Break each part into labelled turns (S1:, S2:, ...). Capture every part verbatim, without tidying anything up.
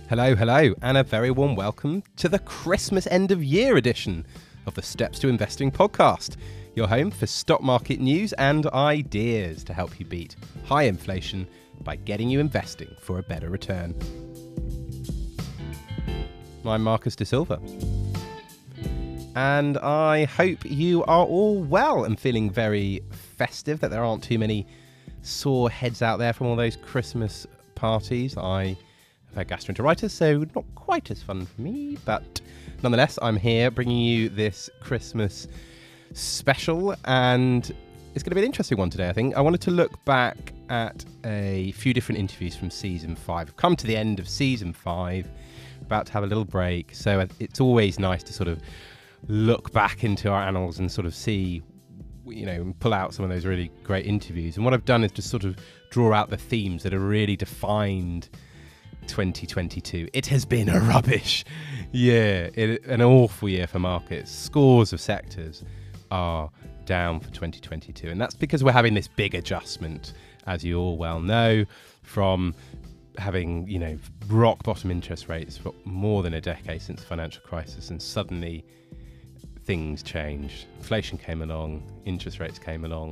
S1: Hello, hello, and a very warm welcome to the Christmas end of year edition of the Steps to Investing podcast, your home for stock market news and ideas to help you beat high inflation by getting you investing for a better return. I'm Marcus De Silva, and I hope you are all well and feeling very festive, that there aren't too many sore heads out there from all those Christmas parties. I I've had gastroenteritis, so not quite as fun for me, but nonetheless, I'm here bringing you this Christmas special, and it's going to be an interesting one today, I think. I wanted to look back at a few different interviews from season five. We've come to the end of season five, about to have a little break, so it's always nice to sort of look back into our annals and sort of see, you know, pull out some of those really great interviews. And what I've done is just sort of draw out the themes that are really defined twenty twenty-two. It has been a rubbish year, it, an awful year for markets. Scores of sectors are down for twenty twenty-two, and that's because we're having this big adjustment, as you all well know, from having, you know, rock bottom interest rates for more than a decade since the financial crisis, and suddenly things changed. Inflation came along, interest rates came along,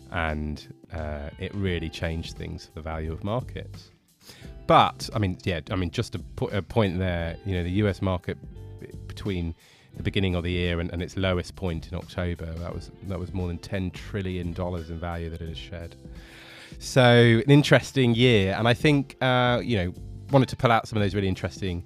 S1: and uh, it really changed things for the value of markets. But, I mean, yeah, I mean, just to put a point there, you know, the U S market between the beginning of the year and, and its lowest point in October, that was that was more than ten trillion dollars in value that it has shed. So, an interesting year. And I think, uh, you know, wanted to pull out some of those really interesting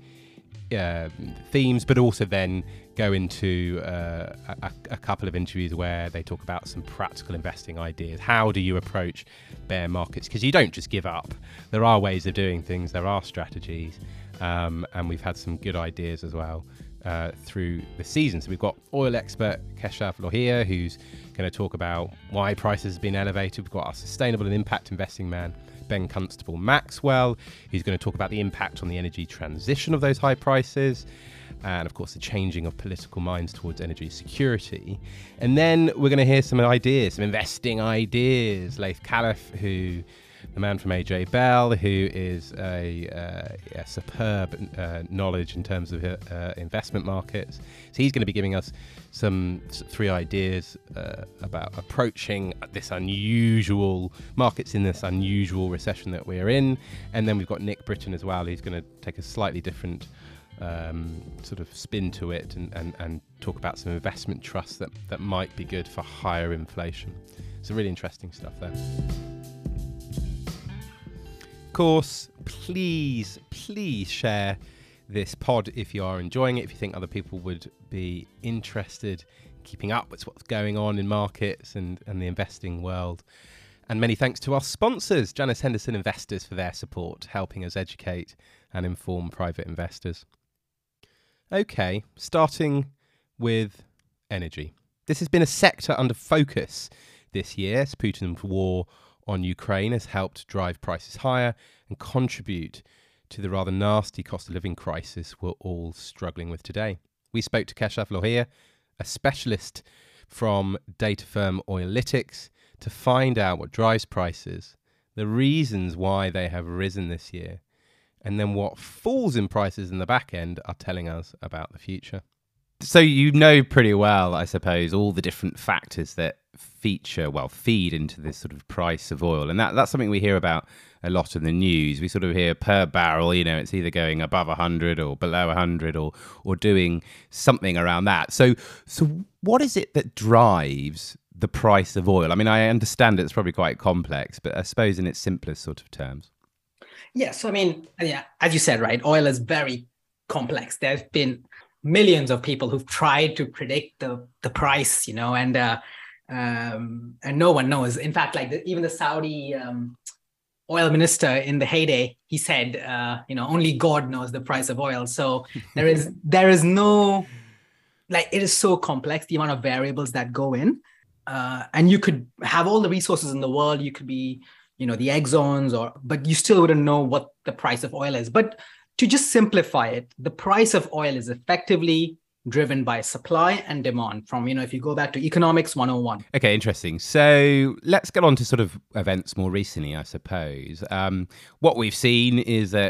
S1: uh, themes, but also then go into uh, a, a couple of interviews where they talk about some practical investing ideas. How do you approach bear markets? Because you don't just give up. There are ways of doing things. There are strategies. Um, and we've had some good ideas as well uh, through the season. So we've got oil expert Keshav Lohia, who's going to talk about why prices have been elevated. We've got our sustainable and impact investing man, Ben Constable Maxwell, who's going to talk about the impact on the energy transition of those high prices, and of course the changing of political minds towards energy security. And then we're going to hear some ideas, some investing ideas. Laith Khalif, who, the man from A J Bell, who is a, uh, a superb uh, knowledge in terms of uh, investment markets. So he's going to be giving us some three ideas uh, about approaching this unusual markets in this unusual recession that we're in. And then we've got Nick Britton as well, who's going to take a slightly different um, sort of spin to it and, and, and talk about some investment trusts that, that might be good for higher inflation. So really interesting stuff there. Of course, please, please share this pod if you are enjoying it, if you think other people would be interested in keeping up with what's going on in markets and, and the investing world. And many thanks to our sponsors, Janus Henderson Investors, for their support, helping us educate and inform private investors. Okay, starting with energy. This has been a sector under focus this year as Putin's war on Ukraine has helped drive prices higher and contribute to the rather nasty cost of living crisis we're all struggling with today. We spoke to Keshav Lohia, a specialist from data firm Oilytics, to find out what drives prices, the reasons why they have risen this year, and then what falls in prices in the back end are telling us about the future. So you know pretty well, I suppose, all the different factors that feature, well, feed into this sort of price of oil. And that that's something we hear about a lot in the news. We sort of hear per barrel, you know, it's either going above one hundred or below one hundred or or doing something around that. So so what is it that drives the price of oil? I mean, I understand it's probably quite complex, but I suppose in its simplest sort of terms.
S2: Yeah, so I mean, yeah, as you said, right, oil is very complex. There's been millions of people who've tried to predict the the price, you know, and uh, um, and no one knows. In fact, like the, even the Saudi um, oil minister in the heyday, he said, uh, you know, only God knows the price of oil. So there is there is no, like, it is so complex, the amount of variables that go in, uh, and you could have all the resources in the world. You could be, you know, the Exxons, or but you still wouldn't know what the price of oil is. But to just simplify it, the price of oil is effectively driven by supply and demand from, you know, if you go back to economics one oh one.
S1: Okay, interesting. So let's get on to sort of events more recently, I suppose. Um, what we've seen is that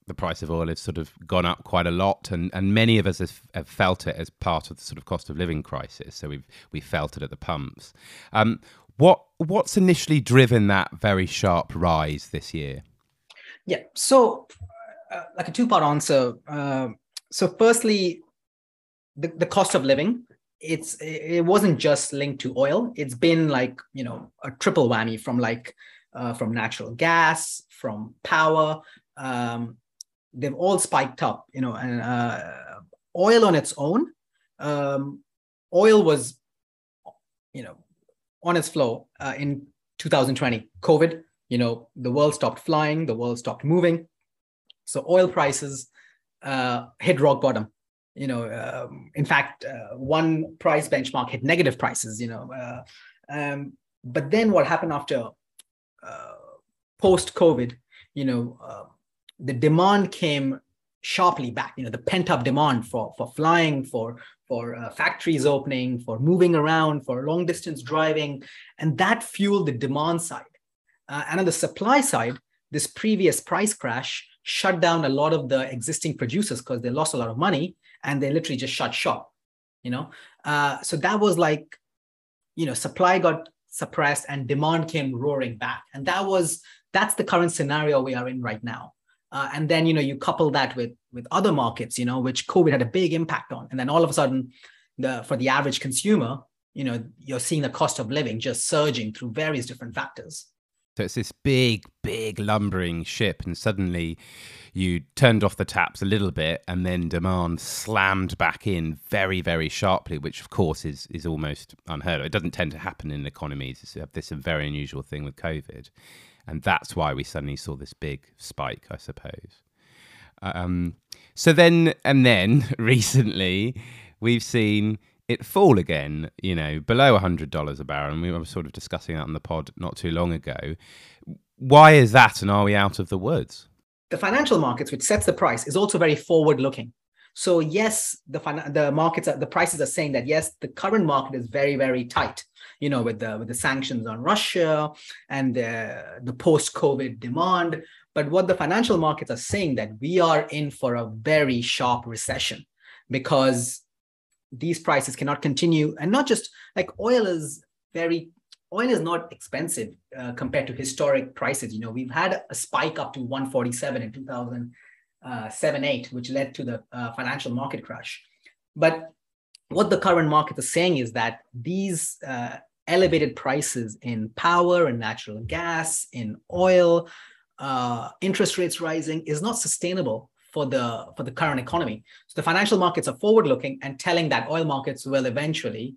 S1: the price of oil has sort of gone up quite a lot, and, and many of us have, have felt it as part of the sort of cost of living crisis. So we've we felt it at the pumps. Um, what what's initially driven that very sharp rise this year?
S2: Yeah, so uh, like a two-part answer. Uh, so firstly, the, the cost of living. It's it wasn't just linked to oil. It's been like, you know, a triple whammy from like uh, from natural gas, from power. Um, they've all spiked up, you know, and uh, oil on its own, um, oil was, you know, on its flow uh, in two thousand twenty, COVID, you know, the world stopped flying, the world stopped moving. So oil prices uh, hit rock bottom. You know, um, in fact, uh, one price benchmark hit negative prices, you know. Uh, um, but then what happened after uh, post-COVID, you know, uh, the demand came sharply back, you know, the pent-up demand for, for flying, for, for uh, factories opening, for moving around, for long-distance driving, and that fueled the demand side. Uh, and on the supply side, this previous price crash shut down a lot of the existing producers because they lost a lot of money, and they literally just shut shop, you know. Uh, so that was like, you know, supply got suppressed and demand came roaring back. And that was, that's the current scenario we are in right now. Uh, and then, you know, you couple that with, with other markets, you know, which COVID had a big impact on. And then all of a sudden, the for the average consumer, you know, you're seeing the cost of living just surging through various different factors.
S1: So it's this big, big lumbering ship, and suddenly you turned off the taps a little bit, and then demand slammed back in very, very sharply, which of course is is almost unheard of. It doesn't tend to happen in economies. It's, this is a very unusual thing with COVID, and that's why we suddenly saw this big spike, I suppose. Um, so then, and then recently, we've seen it fall again, you know, below one hundred dollars a barrel. And we were sort of discussing that on the pod not too long ago. Why is that, and are we out of the woods?
S2: The financial markets, which sets the price, is also very forward-looking. So yes, the the markets, are, the prices are saying that, yes, the current market is very, very tight, you know, with the with the sanctions on Russia and the, the post-COVID demand. But what the financial markets are saying, that we are in for a very sharp recession, because these prices cannot continue. And not just like oil is very, oil is not expensive uh, compared to historic prices. You know, we've had a spike up to one forty-seven in two thousand seven, eight, which led to the uh, financial market crash. But what the current market is saying is that these uh, elevated prices in power and natural gas, in oil, uh, interest rates rising is not sustainable for the for the current economy. So the financial markets are forward-looking and telling that oil markets will eventually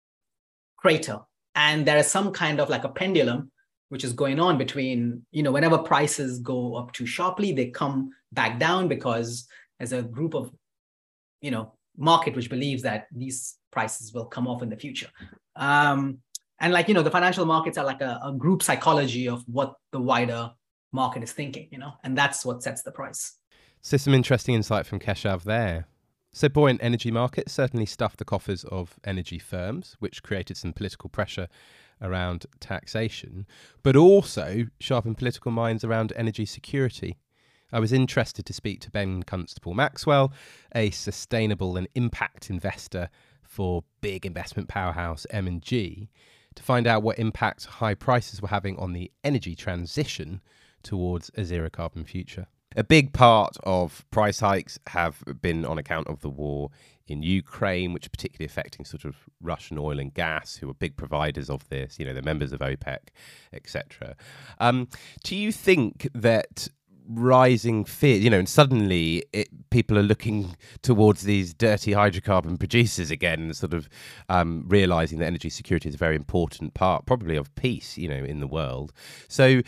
S2: crater. And there is some kind of like a pendulum which is going on between, you know, whenever prices go up too sharply, they come back down because there's a group of, you know, market which believes that these prices will come off in the future. Um, and like, you know, the financial markets are like a, a group psychology of what the wider market is thinking, you know, and that's what sets the price.
S1: So some interesting insight from Keshav there. So buoyant energy markets certainly stuffed the coffers of energy firms, which created some political pressure around taxation, but also sharpened political minds around energy security. I was interested to speak to Ben Constable Maxwell, a sustainable and impact investor for big investment powerhouse M and G, to find out what impact high prices were having on the energy transition towards a zero carbon future. A big part of price hikes have been on account of the war in Ukraine, which is particularly affecting sort of Russian oil and gas, who are big providers of this, you know, they're members of OPEC, et cetera. Um, do you think that rising fear, you know, and suddenly it, people are looking towards these dirty hydrocarbon producers again, and sort of um, realizing that energy security is a very important part, probably, of peace, you know, in the world. So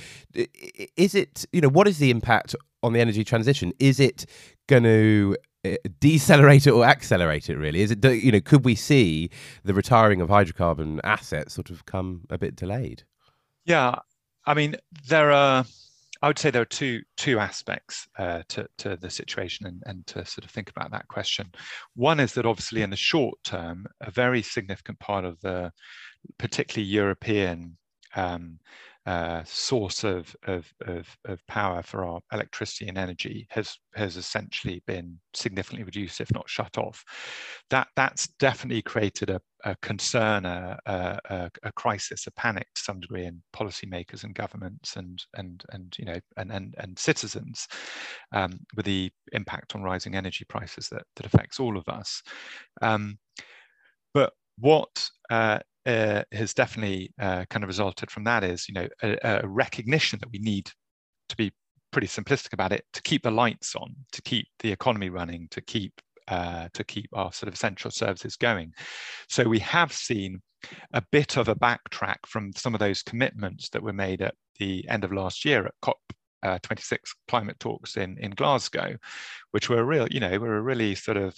S1: is it, you know, what is the impact on the energy transition? Is it going to decelerate it or accelerate it, really? Is it, you know, could we see the retiring of hydrocarbon assets sort of come a bit delayed?
S3: Yeah, I mean, there are, I would say there are two two aspects uh, to, to the situation, and, and to sort of think about that question. One is that obviously in the short term, a very significant part of the particularly European um, uh, source of, of, of, of power for our electricity and energy has, has essentially been significantly reduced, if not shut off. That, that's definitely created a, a concern, a, a, a crisis, a panic to some degree in policymakers and governments and, and, and, you know, and, and, and citizens, um, with the impact on rising energy prices that, that affects all of us. Um, but what uh, uh, has definitely uh, kind of resulted from that is, you know, a, a recognition that we need to be pretty simplistic about it, to keep the lights on, to keep the economy running, to keep uh, to keep our sort of essential services going. So we have seen a bit of a backtrack from some of those commitments that were made at the end of last year at COP uh, twenty-six climate talks in in Glasgow, which were a real, you know, were a really sort of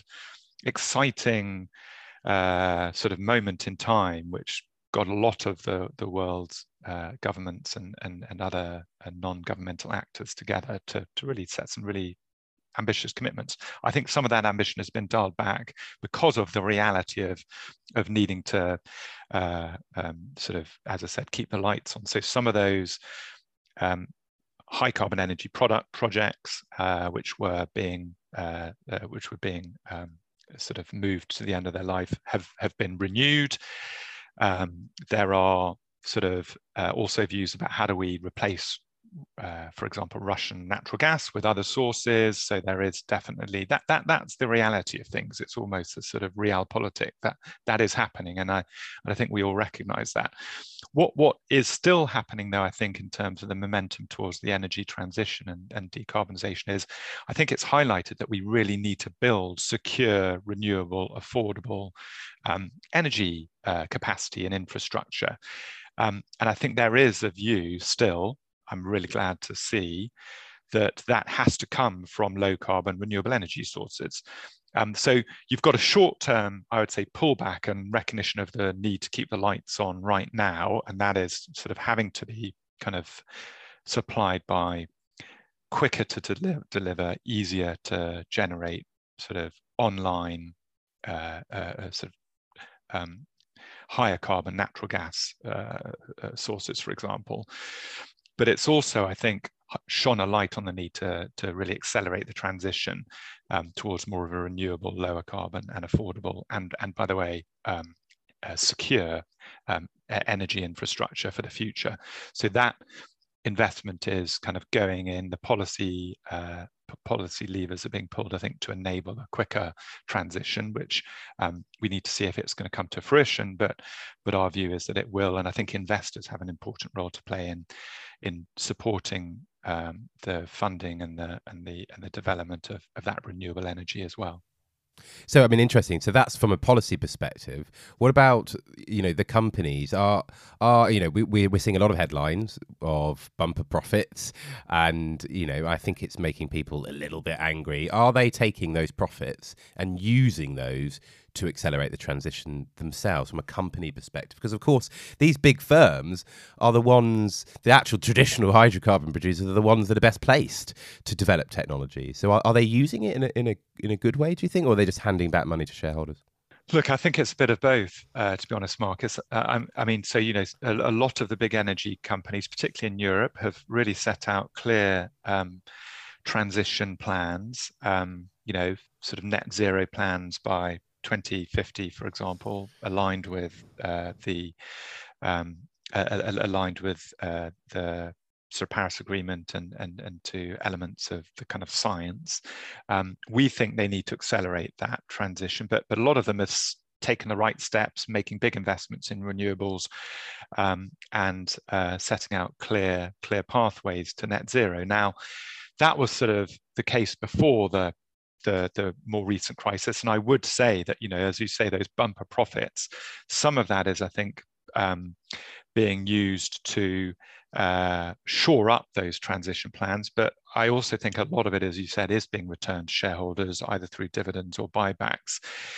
S3: exciting uh, sort of moment in time, which got a lot of the the world's uh, governments and and and other uh, non-governmental actors together to to really set some really ambitious commitments. I think some of that ambition has been dialed back because of the reality of of needing to uh, um, sort of, as I said, keep the lights on. So some of those um, high carbon energy product projects, uh, which were being uh, uh, which were being um, sort of moved to the end of their life, have have been renewed. Um, there are sort of uh, also views about how do we replace, uh, for example, Russian natural gas with other sources. So there is definitely that that that's the reality of things. It's almost a sort of realpolitik that that is happening, and I and I think we all recognise that. What what is still happening, though, I think, in terms of the momentum towards the energy transition and, and decarbonisation, is I think it's highlighted that we really need to build secure, renewable, affordable um, energy uh, capacity and infrastructure. Um, and I think there is a view still, I'm really glad to see, that that has to come from low carbon renewable energy sources. Um, so you've got a short term, I would say, pullback and recognition of the need to keep the lights on right now. And that is sort of having to be kind of supplied by quicker to deli- deliver, easier to generate sort of online uh, uh, sort of um, higher carbon natural gas uh, uh, sources, for example. But it's also, I think, shone a light on the need to, to really accelerate the transition um, towards more of a renewable, lower carbon and affordable, and, and by the way, um, uh, secure um, energy infrastructure for the future. So that investment is kind of going in, the policy uh, policy levers are being pulled, I think, to enable a quicker transition, which um, we need to see if it's going to come to fruition, but but our view is that it will, and I think investors have an important role to play in in supporting um, the funding and the and the and the development of, of that renewable energy as well.
S1: So, I mean, interesting. So that's from a policy perspective. What about, you know, the companies are, are you know, we, we're seeing a lot of headlines of bumper profits, and, you know, I think it's making people a little bit angry. Are they taking those profits and using those to accelerate the transition themselves from a company perspective? Because, of course, these big firms are the ones, the actual traditional hydrocarbon producers are the ones that are best placed to develop technology. So are, are they using it in a, in a in a good way, do you think, or are they just handing back money to shareholders?
S3: Look, I think it's a bit of both, uh, to be honest, Marcus. Uh, I mean, so, you know, a, a lot of the big energy companies, particularly in Europe, have really set out clear um, transition plans, um, you know, sort of net zero plans by twenty fifty, for example, aligned with uh, the um, uh, aligned with uh, the sort of Paris Agreement and and and to elements of the kind of science. Um, we think they need to accelerate that transition, but but a lot of them have taken the right steps, making big investments in renewables, um, and uh, setting out clear clear pathways to net zero. Now, that was sort of the case before the The, the more recent crisis. And I would say that, you know, as you say, those bumper profits, some of that is, I think, um, being used to uh, shore up those transition plans. But I also think a lot of it, as you said, is being returned to shareholders, either through dividends or buybacks.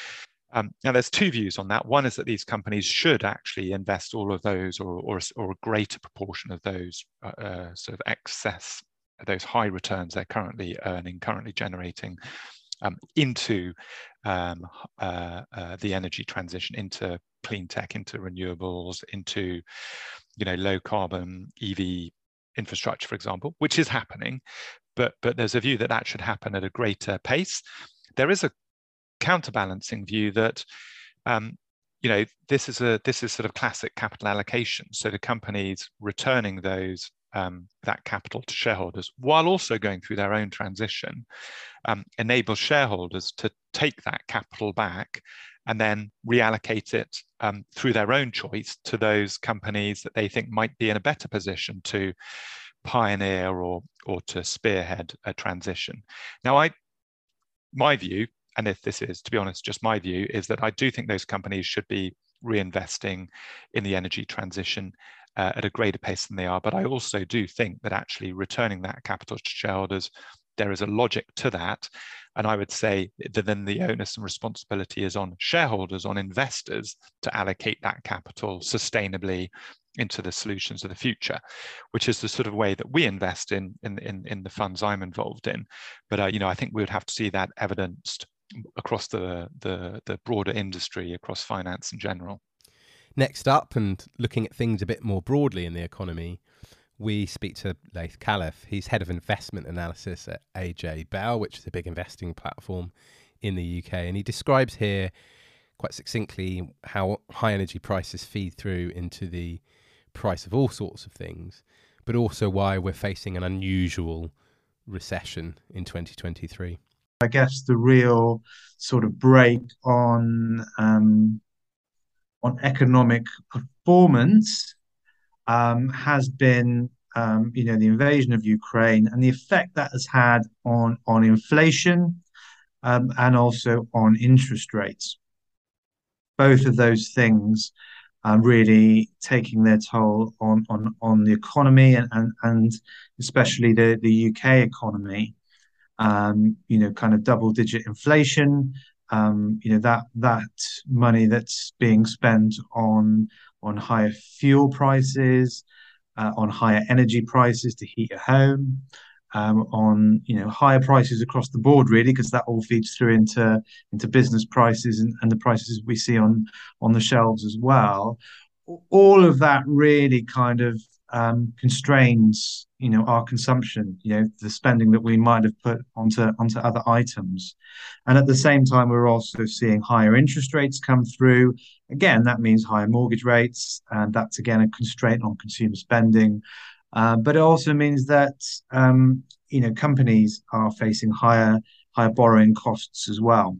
S3: Um, now, there's two views on that. One is that these companies should actually invest all of those, or, or, or a greater proportion of those uh, uh, sort of excess, those high returns they're currently earning, currently generating, um, into um, uh, uh, the energy transition into clean tech, into renewables, into, you know, low carbon E V infrastructure, for example, which is happening, but but there's a view that that should happen at a greater pace. There is a counterbalancing view that, um, you know, this is a this is sort of classic capital allocation. So the companies returning those um, that capital to shareholders while also going through their own transition um, enables shareholders to take that capital back and then reallocate it um, through their own choice to those companies that they think might be in a better position to pioneer or or to spearhead a transition. Now, I my view, and if this is, to be honest, just my view, is that I do think those companies should be reinvesting in the energy transition uh, at a greater pace than they are. But I also do think that actually returning that capital to shareholders, there is a logic to that. And I would say that then the onus and responsibility is on shareholders, on investors, to allocate that capital sustainably into the solutions of the future, which is the sort of way that we invest in in in, in the funds I'm involved in. But uh, you know, I think we would have to see that evidenced across the, the the broader industry, across finance in general.
S1: Next up, and looking at things a bit more broadly in the economy, we speak to Laith Khalaf. He's head of investment analysis at A J Bell, which is a big investing platform in the U K. And he describes here quite succinctly how high energy prices feed through into the price of all sorts of things, but also why we're facing an unusual recession in twenty twenty-three.
S4: I guess the real sort of break on um, on economic performance um, has been, um, you know, the invasion of Ukraine and the effect that has had on on inflation um, and also on interest rates. Both of those things are really taking their toll on on on the economy and and, and especially the the U K economy. Um, you know, kind of double-digit inflation. Um, you know, that that money that's being spent on on higher fuel prices, uh, on higher energy prices to heat your home, um, on you know higher prices across the board, really, because that all feeds through into into business prices and, and the prices we see on on the shelves as well. All of that really kind of um, constrains, you know, our consumption, you know, the spending that we might have put onto onto other items. And at the same time, we're also seeing higher interest rates come through. Again, that means higher mortgage rates, and that's again a constraint on consumer spending. Uh, but it also means that um, you know companies are facing higher higher borrowing costs as well.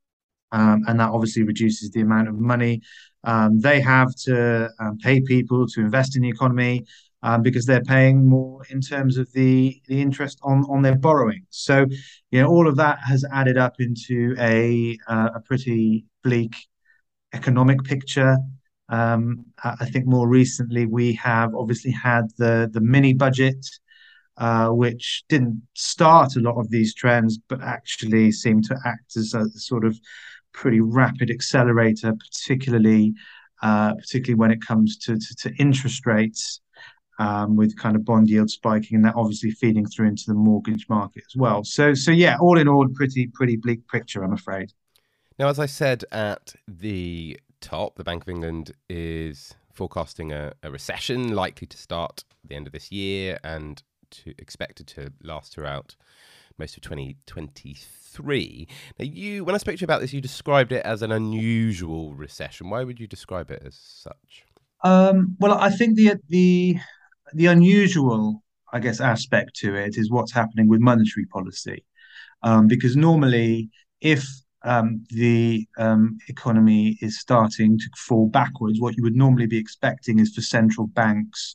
S4: Um, and that obviously reduces the amount of money um, they have to um, pay people to invest in the economy um, because they're paying more in terms of the, the interest on, on their borrowing. So, you know, all of that has added up into a uh, a pretty bleak economic picture. Um, I think more recently we have obviously had the the mini budget, uh, which didn't start a lot of these trends, but actually seemed to act as a sort of pretty rapid accelerator, particularly uh, particularly when it comes to, to, to interest rates, um, with kind of bond yield spiking, and that obviously feeding through into the mortgage market as well. So so yeah, all in all, pretty pretty bleak picture, I'm afraid.
S1: Now, as I said at the top, the Bank of England is forecasting a, a recession likely to start at the end of this year and to expected to last throughout most of twenty twenty-three. Now, you, when I spoke to you about this, you described it as an unusual recession. Why would you describe it as such?
S4: Um, well, I think the the the unusual, I guess, aspect to it is what's happening with monetary policy, um, because normally, if um, the um, economy is starting to fall backwards, what you would normally be expecting is for central banks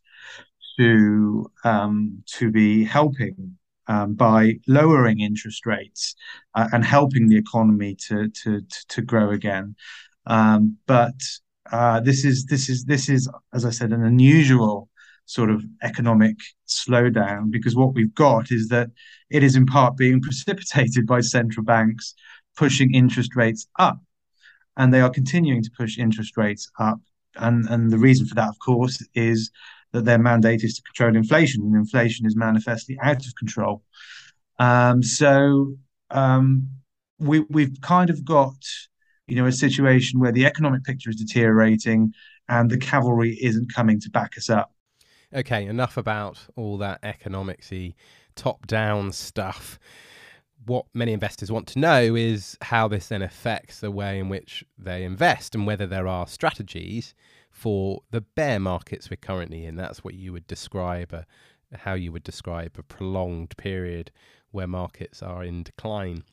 S4: to um, to be helping um, by lowering interest rates uh, and helping the economy to to to grow again. Um, but uh, this is this is this is, as I said, an unusual sort of economic slowdown, because what we've got is that it is in part being precipitated by central banks pushing interest rates up, and they are continuing to push interest rates up. And and the reason for that, of course, is that their mandate is to control inflation, and inflation is manifestly out of control. Um, so um, we we've kind of got, you know, a situation where the economic picture is deteriorating and the cavalry isn't coming to back us up.
S1: Okay, enough about all that economicsy, top-down stuff. What many investors want to know is how this then affects the way in which they invest and whether there are strategies for the bear markets we're currently in. That's what you would describe, a, how you would describe a prolonged period where markets are in decline.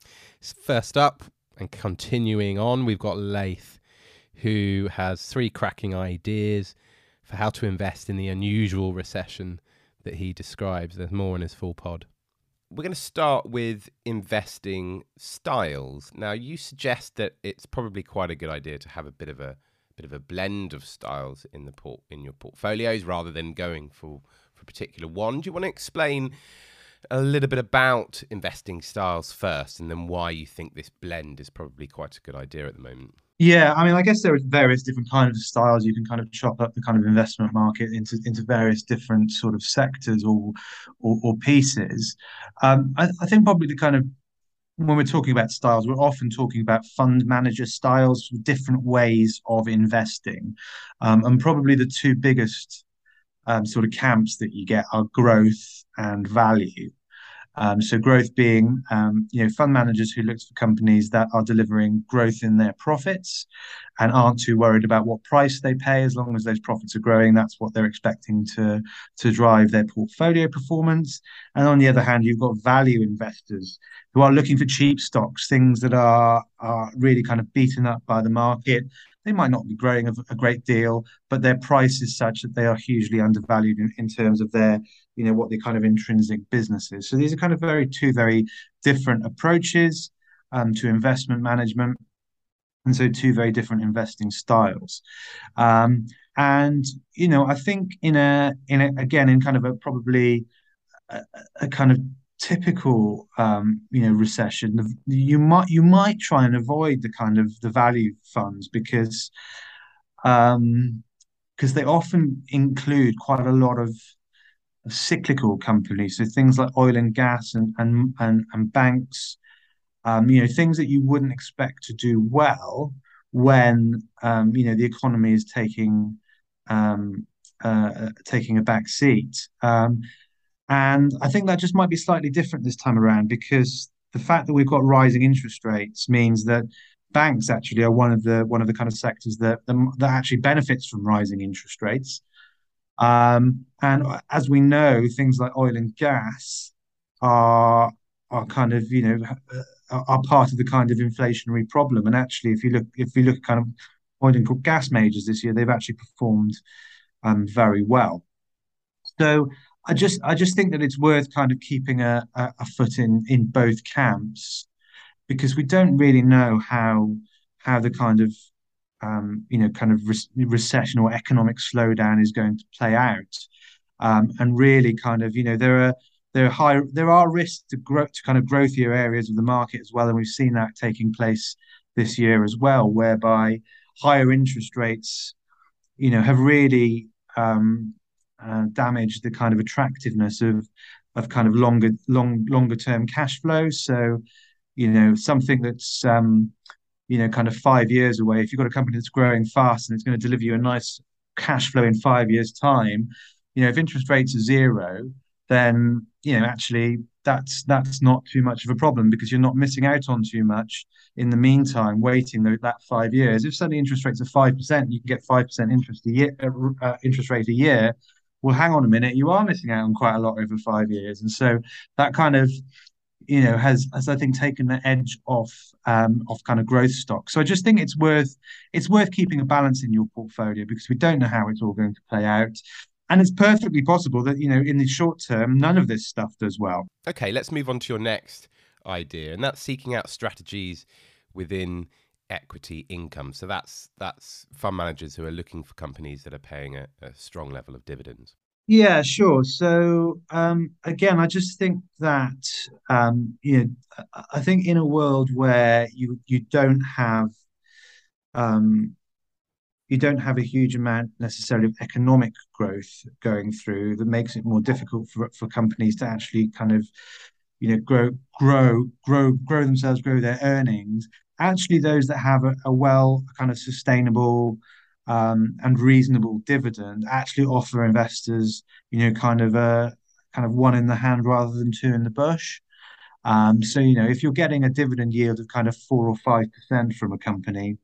S1: First up, and continuing on, we've got Laith, who has three cracking ideas for how to invest in the unusual recession that he describes. There's more in his full pod. We're going to start with investing styles. Now, you suggest that it's probably quite a good idea to have a bit of a bit of a blend of styles in the port in your portfolios rather than going for, for a particular one. Do you want to explain a little bit about investing styles first, and then why you think this blend is probably quite a good idea at the moment?
S4: Yeah, I mean, I guess there are various different kinds of styles. You can kind of chop up the kind of investment market into into various different sort of sectors or or, or pieces. Um, I, I think probably the kind of when we're talking about styles, we're often talking about fund manager styles, different ways of investing, um, and probably the two biggest um, sort of camps that you get are growth and value. Um, so growth being, um, you know, fund managers who look for companies that are delivering growth in their profits and aren't too worried about what price they pay. As long as those profits are growing, that's what they're expecting to to drive their portfolio performance. And on the other hand, you've got value investors who are looking for cheap stocks, things that are are really kind of beaten up by the market. They might not be growing a, a great deal, but their price is such that they are hugely undervalued in, in terms of their, you know, what the kind of intrinsic business is. So these are kind of very two very different approaches um, to investment management, and so two very different investing styles. Um, and you know, I think in a in a, again in kind of a probably a, a kind of typical um, you know recession, you might you might try and avoid the kind of the value funds because um, because they often include quite a lot of cyclical companies, so things like oil and gas and and and, and banks, um, you know, things that you wouldn't expect to do well when um, you know the economy is taking um, uh, taking a back seat. Um, and I think that just might be slightly different this time around because the fact that we've got rising interest rates means that banks actually are one of the one of the kind of sectors that that actually benefits from rising interest rates. Um, and as we know, things like oil and gas are are kind of, you know, are part of the kind of inflationary problem. And actually, if you look if you look at kind of oil and gas majors this year, they've actually performed um, very well. So I just I just think that it's worth kind of keeping a, a, a foot in in both camps because we don't really know how how the kind of um, you know, kind of re- recession or economic slowdown is going to play out. Um, and really kind of, you know, there are there are high there are risks to grow to kind of growthier areas of the market as well. And we've seen that taking place this year as well, whereby higher interest rates, you know, have really um, uh, damaged the kind of attractiveness of of kind of longer long longer term cash flows. So, you know, something that's um, you know, kind of five years away, if you've got a company that's growing fast and it's going to deliver you a nice cash flow in five years' time, you know, if interest rates are zero, then, you know, actually that's that's not too much of a problem because you're not missing out on too much in the meantime, waiting the, that five years. If suddenly interest rates are five percent, you can get five percent interest a year, uh, interest rate a year. Well, hang on a minute, you are missing out on quite a lot over five years. And so that kind of you know, has has I think taken the edge off um, off kind of growth stock. So I just think it's worth it's worth keeping a balance in your portfolio because we don't know how it's all going to play out, and it's perfectly possible that you know in the short term none of this stuff does well.
S1: Okay, let's move on to your next idea, and that's seeking out strategies within equity income. So that's that's fund managers who are looking for companies that are paying a, a strong level of dividends.
S4: Yeah, sure. So um, again, I just think that um, you know, I think in a world where you you don't have um, you don't have a huge amount necessarily of economic growth going through, that makes it more difficult for for companies to actually kind of you know, grow, grow, grow, grow themselves, grow their earnings. Actually, those that have a, a well kind of sustainable um, and reasonable dividend actually offer investors, you know, kind of a kind of one in the hand rather than two in the bush. Um, so, you know, if you're getting a dividend yield of kind of four or five percent from a company,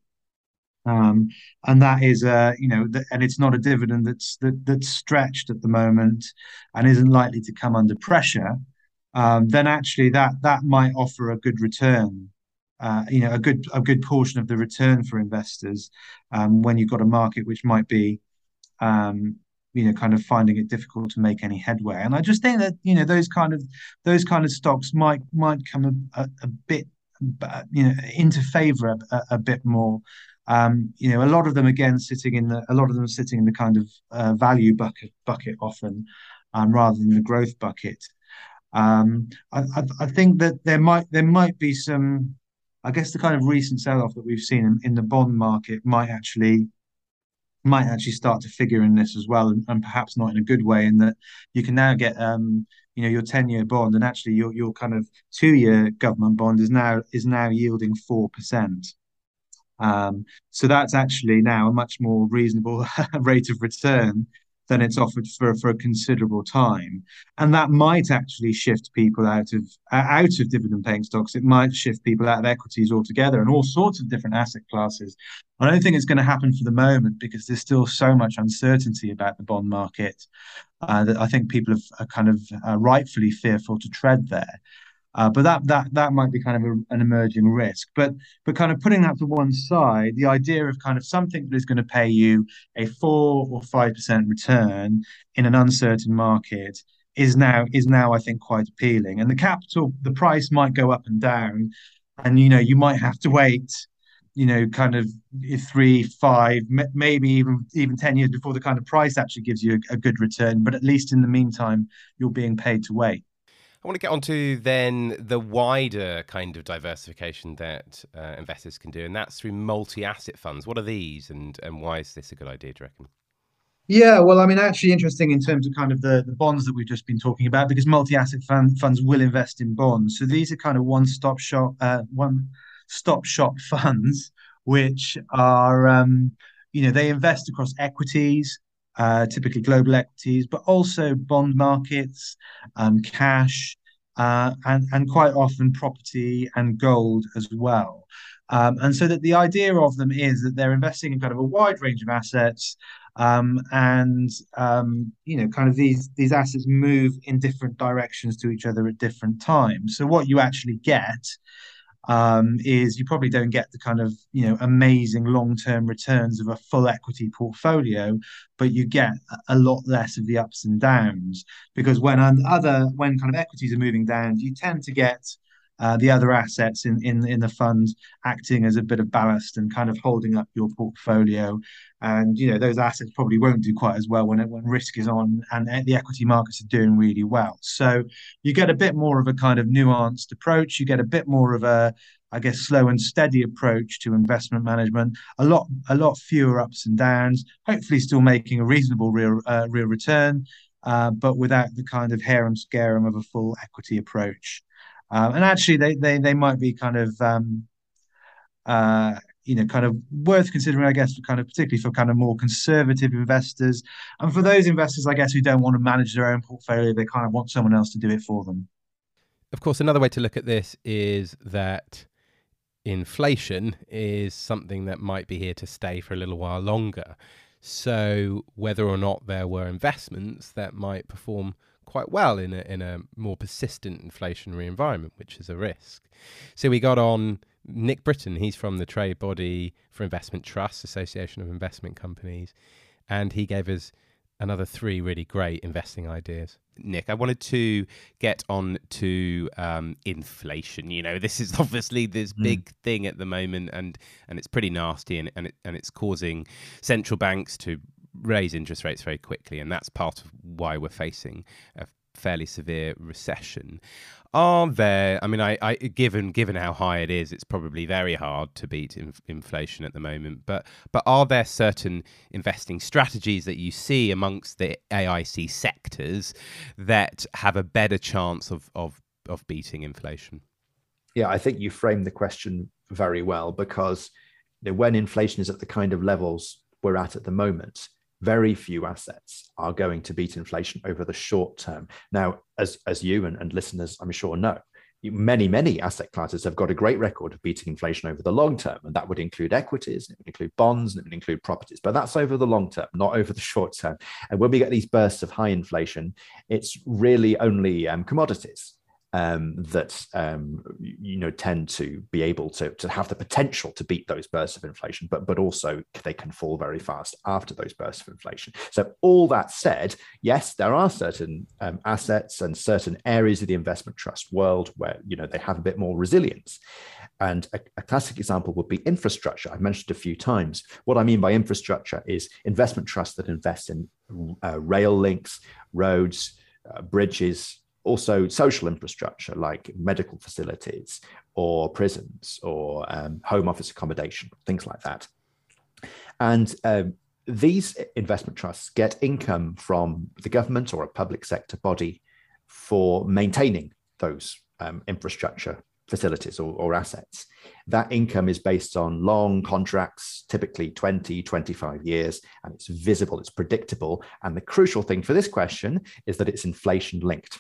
S4: um, and that is uh, you know, th- and it's not a dividend that's that, that's stretched at the moment and isn't likely to come under pressure, um, then actually that that might offer a good return. Uh, you know, a good a good portion of the return for investors um, when you've got a market which might be um, you know, kind of finding it difficult to make any headway. And I just think that, you know, those kind of those kind of stocks might might come a, a, a bit, you know, into favor a, a bit more. Um, you know, a lot of them again sitting in the a lot of them sitting in the kind of uh, value bucket bucket often, um, rather than the growth bucket. Um, I, I, I think that there might there might be some, I guess the kind of recent sell-off that we've seen in, in the bond market might actually might actually start to figure in this as well, and, and perhaps not in a good way, in that you can now get um, you know, your ten-year bond, and actually your your kind of two-year government bond is now is now yielding four percent. Um, so that's actually now a much more reasonable rate of return than it's offered for, for a considerable time. And that might actually shift people out of uh, out of dividend paying stocks. It might shift people out of equities altogether and all sorts of different asset classes. I don't think it's going to happen for the moment because there's still so much uncertainty about the bond market uh, that I think people have, are kind of uh, rightfully fearful to tread there. Uh, but that that that might be kind of a, an emerging risk. But but kind of putting that to one side, the idea of kind of something that is going to pay you a four or five percent return in an uncertain market is now is now I think quite appealing. And the capital, the price might go up and down, and you know, you might have to wait, you know, kind of three, five, maybe even even ten years before the kind of price actually gives you a, a good return. But at least in the meantime, you're being paid to wait.
S1: I want to get on to then the wider kind of diversification that uh, investors can do, and that's through multi-asset funds. What are these, and and why is this a good idea, do you reckon?
S4: Yeah, well, I mean, actually interesting in terms of kind of the, the bonds that we've just been talking about, because multi-asset fund, funds will invest in bonds. So these are kind of one-stop shop, uh, one-stop shop funds, which are, um, you know, they invest across equities, uh, typically global equities, but also bond markets, um, cash, uh, and and quite often property and gold as well. Um, and so that the idea of them is that they're investing in kind of a wide range of assets, um, and um, you know, kind of these these assets move in different directions to each other at different times. So what you actually get um, is you probably don't get the kind of, you know, amazing long-term returns of a full equity portfolio, but you get a lot less of the ups and downs, because when other when kind of equities are moving down, you tend to get uh, the other assets in, in in the fund acting as a bit of ballast and kind of holding up your portfolio. And you know, those assets probably won't do quite as well when it, when risk is on and the equity markets are doing really well. So you get a bit more of a kind of nuanced approach. You get a bit more of a, I guess, slow and steady approach to investment management. A lot a lot fewer ups and downs. Hopefully, still making a reasonable real uh, real return, uh, but without the kind of harum scarum of a full equity approach. Um, and actually, they, they they might be kind of um, uh, you know, kind of worth considering, I guess, for kind of particularly for kind of more conservative investors, and for those investors, I guess, who don't want to manage their own portfolio, they kind of want someone else to do it for them.
S1: Of course, another way to look at this is that inflation is something that might be here to stay for a little while longer. So whether or not there were investments that might perform quite well in a in a more persistent inflationary environment, which is a risk. So we got on Nick Britton. He's from the trade body for investment trusts, Association of Investment Companies, and he gave us another three really great investing ideas. Nick, I wanted to get on to um, inflation. You know, this is obviously this mm. big thing at the moment, and and it's pretty nasty, and and, it, and it's causing central banks to raise interest rates very quickly, and that's part of why we're facing a fairly severe recession. Are there, I mean, I, I given given how high it is, it's probably very hard to beat inf- inflation at the moment, but but are there certain investing strategies that you see amongst the A I C sectors that have a better chance of, of of beating inflation?
S5: Yeah, I think you framed the question very well, because you know, when inflation is at the kind of levels we're at at the moment, very few assets are going to beat inflation over the short term. Now, as, as you and, and listeners, I'm sure, know, many, many asset classes have got a great record of beating inflation over the long term. And that would include equities, it would include bonds, and it would include properties. But that's over the long term, not over the short term. And when we get these bursts of high inflation, it's really only um, commodities um, that um, you know tend to be able to, to have the potential to beat those bursts of inflation, but, but also they can fall very fast after those bursts of inflation. So all that said, yes, there are certain um, assets and certain areas of the investment trust world where you know they have a bit more resilience. And a, a classic example would be infrastructure. I've mentioned a few times. What I mean by infrastructure is investment trusts that invest in uh, rail links, roads, uh, bridges, also social infrastructure like medical facilities or prisons or um, home office accommodation, things like that. And um, these investment trusts get income from the government or a public sector body for maintaining those um, infrastructure facilities or, or assets. That income is based on long contracts, typically twenty, twenty-five years, and it's visible, it's predictable. And the crucial thing for this question is that it's inflation linked.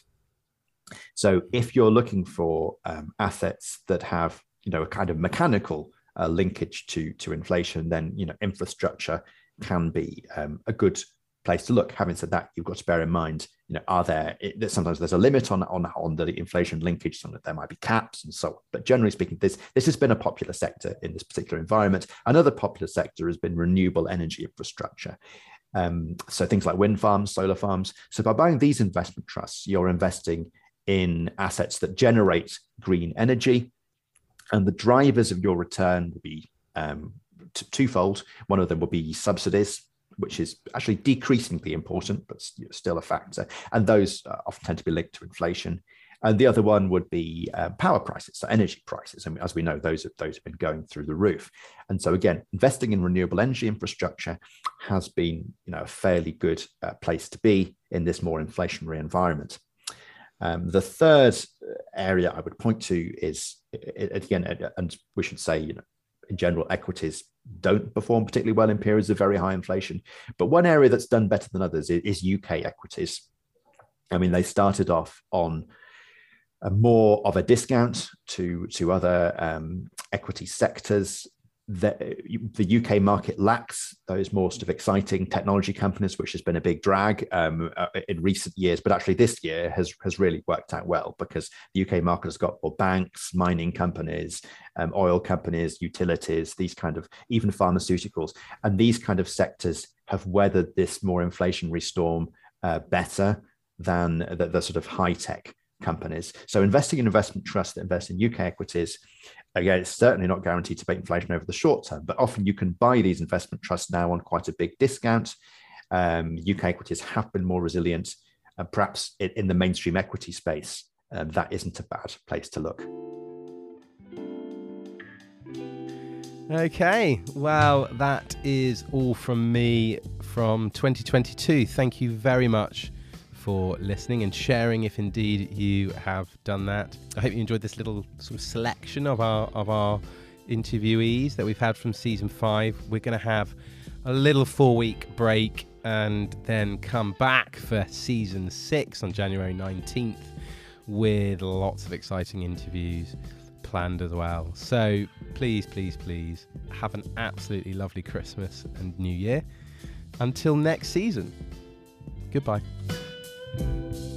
S5: So if you're looking for um, assets that have, you know, a kind of mechanical uh, linkage to, to inflation, then, you know, infrastructure can be um, a good place to look. Having said that, you've got to bear in mind, you know, are there, it, sometimes there's a limit on, on, on the inflation linkage, so that there might be caps and so on. But generally speaking, this, this has been a popular sector in this particular environment. Another popular sector has been renewable energy infrastructure. Um, so things like wind farms, solar farms. So by buying these investment trusts, you're investing in assets that generate green energy, and the drivers of your return will be um, t- twofold. One of them will be subsidies, which is actually decreasingly important, but still a factor, and those uh, often tend to be linked to inflation. And the other one would be uh, power prices, so energy prices, and as we know, those have, those have been going through the roof. And so again, investing in renewable energy infrastructure has been, you know, a fairly good uh, place to be in this more inflationary environment. Um, the third area I would point to is, again, and we should say, you know, in general, equities don't perform particularly well in periods of very high inflation. But one area that's done better than others is, is U K equities. I mean, they started off on a more of a discount to, to other um, equity sectors. The, the U K market lacks those more sort of exciting technology companies, which has been a big drag um, uh, in recent years. But actually this year has, has really worked out well, because the U K market has got more banks, mining companies, um, oil companies, utilities, these kind of, even pharmaceuticals. And these kind of sectors have weathered this more inflationary storm uh, better than the, the sort of high-tech companies. So investing in investment trusts that invest in U K equities, again, it's certainly not guaranteed to beat inflation over the short term, but often you can buy these investment trusts now on quite a big discount. Um, U K equities have been more resilient, and perhaps in, in the mainstream equity space, um, that isn't a bad place to look.
S1: Okay, well, that is all from me from twenty twenty-two. Thank you very much for listening and sharing, if indeed you have done that. I hope you enjoyed this little sort of selection of our of our interviewees that we've had from season five. We're going to have a little four-week break and then come back for season six on January nineteenth with lots of exciting interviews planned as well. So please, please, please have an absolutely lovely Christmas and New Year. Until next season, goodbye. Thank you.